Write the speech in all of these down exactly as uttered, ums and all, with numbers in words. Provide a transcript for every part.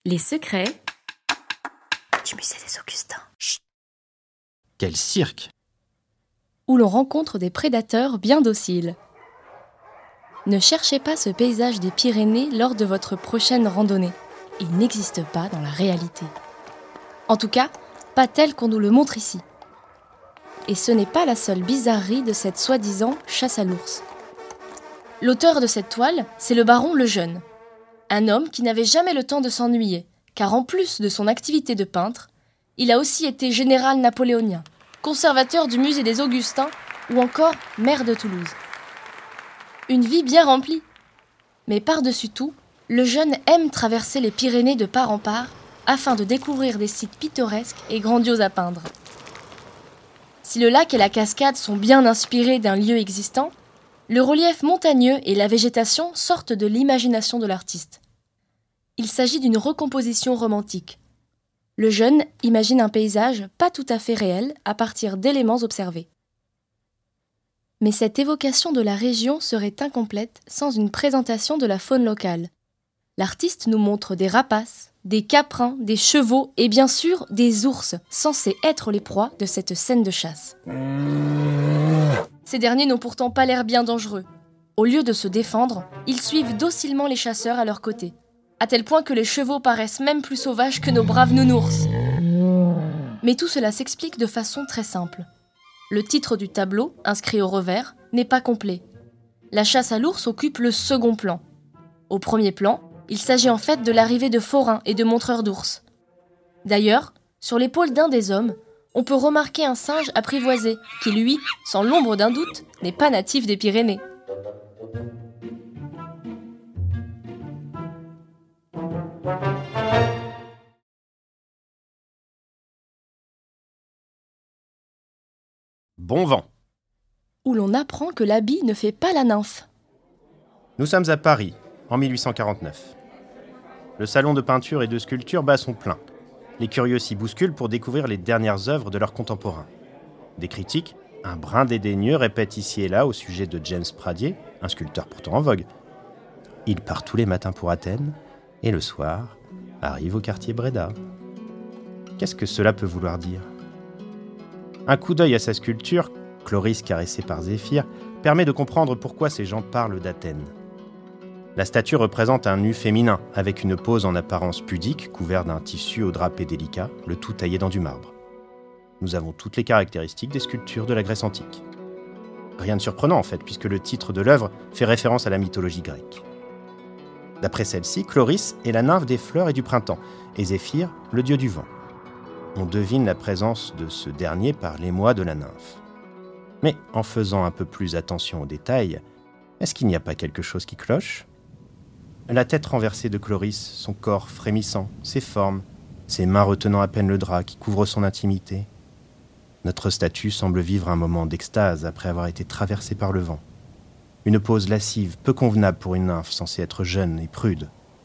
Les secrets du musée des Augustins. Chut! Quel cirque! Où l'on rencontre des prédateurs bien dociles. Ne cherchez pas ce paysage des Pyrénées lors de votre prochaine randonnée. Il n'existe pas dans la réalité. En tout cas, pas tel qu'on nous le montre ici. Et ce n'est pas la seule bizarrerie de cette soi-disant chasse à l'ours. L'auteur de cette toile, c'est le baron Lejeune. Un homme qui n'avait jamais le temps de s'ennuyer, car en plus de son activité de peintre, il a aussi été général napoléonien, conservateur du musée des Augustins ou encore maire de Toulouse. Une vie bien remplie. Mais par-dessus tout, Lejeune aime traverser les Pyrénées de part en part afin de découvrir des sites pittoresques et grandioses à peindre. Si le lac et la cascade sont bien inspirés d'un lieu existant, le relief montagneux et la végétation sortent de l'imagination de l'artiste. Il s'agit d'une recomposition romantique. Lejeune imagine un paysage pas tout à fait réel à partir d'éléments observés. Mais cette évocation de la région serait incomplète sans une présentation de la faune locale. L'artiste nous montre des rapaces, des caprins, des chevaux et bien sûr des ours, censés être les proies de cette scène de chasse. Ces derniers n'ont pourtant pas l'air bien dangereux. Au lieu de se défendre, ils suivent docilement les chasseurs à leur côté, à tel point que les chevaux paraissent même plus sauvages que nos braves nounours. Mais tout cela s'explique de façon très simple. Le titre du tableau, inscrit au revers, n'est pas complet. La chasse à l'ours occupe le second plan. Au premier plan, il s'agit en fait de l'arrivée de forains et de montreurs d'ours. D'ailleurs, sur l'épaule d'un des hommes, on peut remarquer un singe apprivoisé qui, lui, sans l'ombre d'un doute, n'est pas natif des Pyrénées. Bon vent! Où l'on apprend que l'habit ne fait pas la nymphe. Nous sommes à Paris, en mille huit cent quarante-neuf. Le salon de peinture et de sculpture bat son plein. Les curieux s'y bousculent pour découvrir les dernières œuvres de leurs contemporains. Des critiques, un brin dédaigneux, répètent ici et là au sujet de James Pradier, un sculpteur pourtant en vogue. Il part tous les matins pour Athènes, et le soir, arrive au quartier Bréda. Qu'est-ce que cela peut vouloir dire ? Un coup d'œil à sa sculpture, Chloris caressée par Zéphyr, permet de comprendre pourquoi ces gens parlent d'Athènes. La statue représente un nu féminin, avec une pose en apparence pudique, couvert d'un tissu au drapé délicat, le tout taillé dans du marbre. Nous avons toutes les caractéristiques des sculptures de la Grèce antique. Rien de surprenant en fait, puisque le titre de l'œuvre fait référence à la mythologie grecque. D'après celle-ci, Chloris est la nymphe des fleurs et du printemps, et Zéphyr, le dieu du vent. On devine la présence de ce dernier par l'émoi de la nymphe. Mais en faisant un peu plus attention aux détails, est-ce qu'il n'y a pas quelque chose qui cloche ? La tête renversée de Chloris, son corps frémissant, ses formes, ses mains retenant à peine le drap qui couvre son intimité. Notre statue semble vivre un moment d'extase après avoir été traversée par le vent. Une pose lascive, peu convenable pour une nymphe censée être jeune et prude.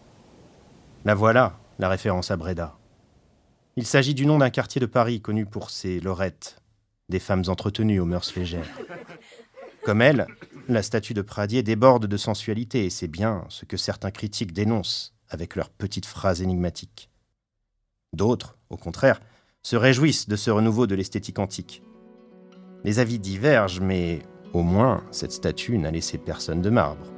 La voilà, la référence à Bréda. Il s'agit du nom d'un quartier de Paris connu pour ses lorettes, des femmes entretenues aux mœurs légères. Comme elle, la statue de Pradier déborde de sensualité et c'est bien ce que certains critiques dénoncent avec leurs petites phrases énigmatiques. D'autres, au contraire, se réjouissent de ce renouveau de l'esthétique antique. Les avis divergent, mais au moins cette statue n'a laissé personne de marbre.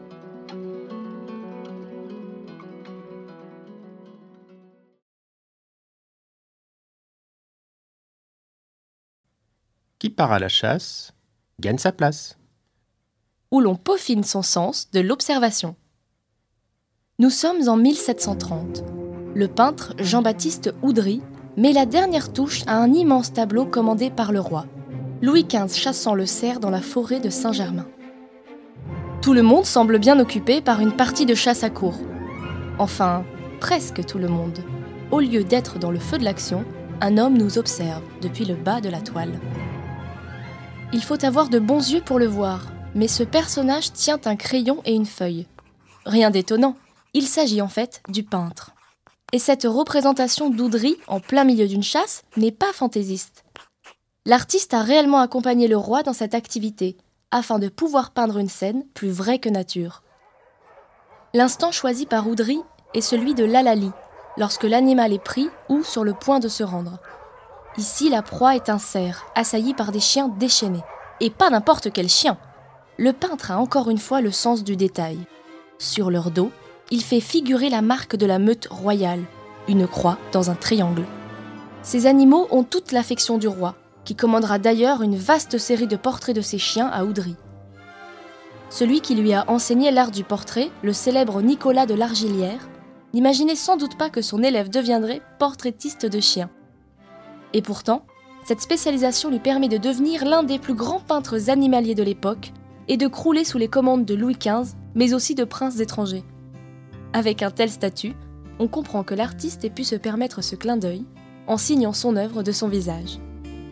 Qui part à la chasse gagne sa place. Où l'on peaufine son sens de l'observation. Nous sommes en mille sept cent trente. Le peintre Jean-Baptiste Oudry met la dernière touche à un immense tableau commandé par le roi, Louis quinze chassant le cerf dans la forêt de Saint-Germain. Tout le monde semble bien occupé par une partie de chasse à courre. Enfin, presque tout le monde. Au lieu d'être dans le feu de l'action, un homme nous observe depuis le bas de la toile. Il faut avoir de bons yeux pour le voir, mais ce personnage tient un crayon et une feuille. Rien d'étonnant, il s'agit en fait du peintre. Et cette représentation d'Oudry en plein milieu d'une chasse n'est pas fantaisiste. L'artiste a réellement accompagné le roi dans cette activité, afin de pouvoir peindre une scène plus vraie que nature. L'instant choisi par Oudry est celui de l'Hallali, lorsque l'animal est pris ou sur le point de se rendre. Ici, la proie est un cerf, assailli par des chiens déchaînés. Et pas n'importe quel chien. Le peintre a encore une fois le sens du détail. Sur leur dos, il fait figurer la marque de la meute royale, une croix dans un triangle. Ces animaux ont toute l'affection du roi, qui commandera d'ailleurs une vaste série de portraits de ses chiens à Oudry. Celui qui lui a enseigné l'art du portrait, le célèbre Nicolas de l'Argilière, n'imaginait sans doute pas que son élève deviendrait portraitiste de chiens. Et pourtant, cette spécialisation lui permet de devenir l'un des plus grands peintres animaliers de l'époque et de crouler sous les commandes de Louis quinze, mais aussi de princes étrangers. Avec un tel statut, on comprend que l'artiste ait pu se permettre ce clin d'œil en signant son œuvre de son visage.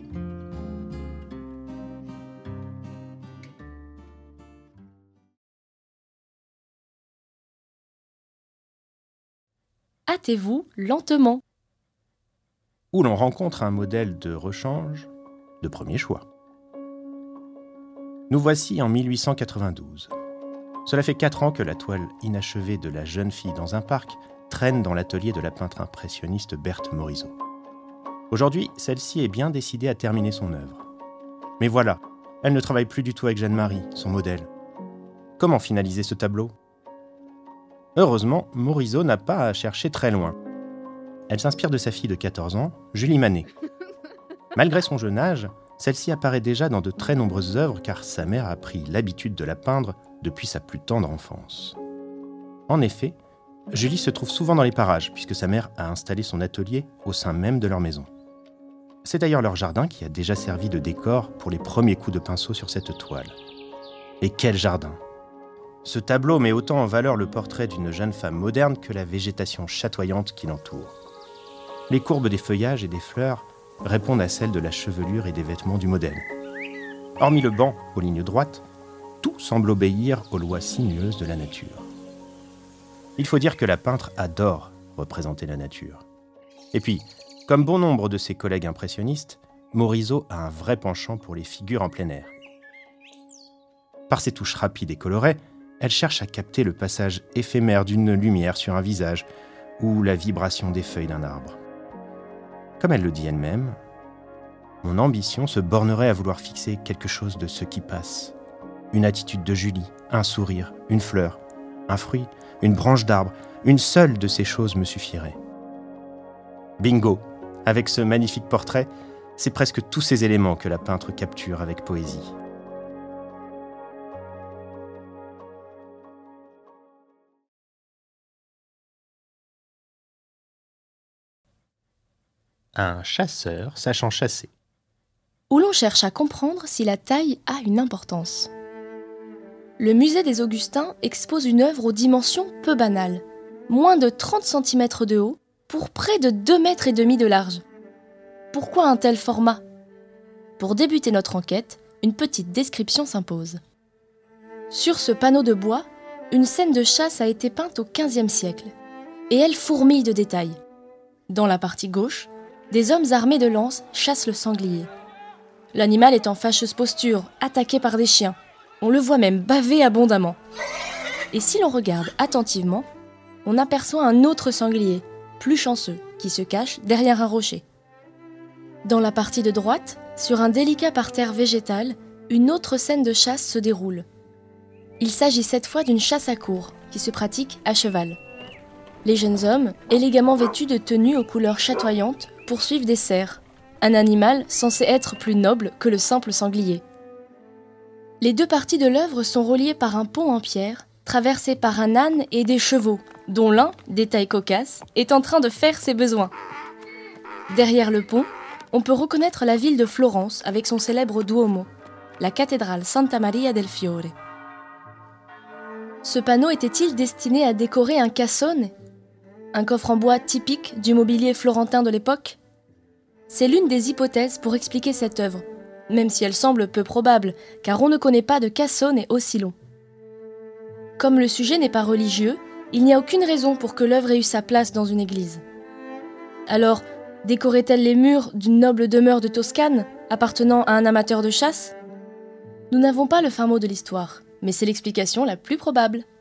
Hâtez-vous lentement. Où l'on rencontre un modèle de rechange de premier choix. Nous voici en mille huit cent quatre-vingt-douze. Cela fait quatre ans que la toile inachevée de la jeune fille dans un parc traîne dans l'atelier de la peintre impressionniste Berthe Morisot. Aujourd'hui, celle-ci est bien décidée à terminer son œuvre. Mais voilà, elle ne travaille plus du tout avec Jeanne-Marie, son modèle. Comment finaliser ce tableau ? Heureusement, Morisot n'a pas à chercher très loin. Elle s'inspire de sa fille de quatorze ans, Julie Manet. Malgré son jeune âge, celle-ci apparaît déjà dans de très nombreuses œuvres car sa mère a pris l'habitude de la peindre depuis sa plus tendre enfance. En effet, Julie se trouve souvent dans les parages puisque sa mère a installé son atelier au sein même de leur maison. C'est d'ailleurs leur jardin qui a déjà servi de décor pour les premiers coups de pinceau sur cette toile. Et quel jardin ! Ce tableau met autant en valeur le portrait d'une jeune femme moderne que la végétation chatoyante qui l'entoure. Les courbes des feuillages et des fleurs répondent à celles de la chevelure et des vêtements du modèle. Hormis le banc aux lignes droites, tout semble obéir aux lois sinueuses de la nature. Il faut dire que la peintre adore représenter la nature. Et puis, comme bon nombre de ses collègues impressionnistes, Morisot a un vrai penchant pour les figures en plein air. Par ses touches rapides et colorées, elle cherche à capter le passage éphémère d'une lumière sur un visage ou la vibration des feuilles d'un arbre. Comme elle le dit elle-même, « Mon ambition se bornerait à vouloir fixer quelque chose de ce qui passe. Une attitude de Julie, un sourire, une fleur, un fruit, une branche d'arbre, une seule de ces choses me suffirait. » Bingo! Avec ce magnifique portrait, c'est presque tous ces éléments que la peintre capture avec poésie. Un chasseur sachant chasser. Où l'on cherche à comprendre si la taille a une importance. Le musée des Augustins expose une œuvre aux dimensions peu banales, moins de trente centimètres de haut pour près de deux mètres et demi de large. Pourquoi un tel format ? Pour débuter notre enquête, une petite description s'impose. Sur ce panneau de bois, une scène de chasse a été peinte au quinzième siècle, et elle fourmille de détails. Dans la partie gauche, des hommes armés de lances chassent le sanglier. L'animal est en fâcheuse posture, attaqué par des chiens. On le voit même baver abondamment. Et si l'on regarde attentivement, on aperçoit un autre sanglier, plus chanceux, qui se cache derrière un rocher. Dans la partie de droite, sur un délicat parterre végétal, une autre scène de chasse se déroule. Il s'agit cette fois d'une chasse à courre, qui se pratique à cheval. Les jeunes hommes, élégamment vêtus de tenues aux couleurs chatoyantes, poursuivent des cerfs, un animal censé être plus noble que le simple sanglier. Les deux parties de l'œuvre sont reliées par un pont en pierre, traversé par un âne et des chevaux, dont l'un, détail cocasse, est en train de faire ses besoins. Derrière le pont, on peut reconnaître la ville de Florence avec son célèbre Duomo, la cathédrale Santa Maria del Fiore. Ce panneau était-il destiné à décorer un cassone ? Un coffre en bois typique du mobilier florentin de l'époque ? C'est l'une des hypothèses pour expliquer cette œuvre, même si elle semble peu probable, car on ne connaît pas de cassone aussi long. Comme le sujet n'est pas religieux, il n'y a aucune raison pour que l'œuvre ait eu sa place dans une église. Alors, décorait-elle les murs d'une noble demeure de Toscane, appartenant à un amateur de chasse ? Nous n'avons pas le fin mot de l'histoire, mais c'est l'explication la plus probable.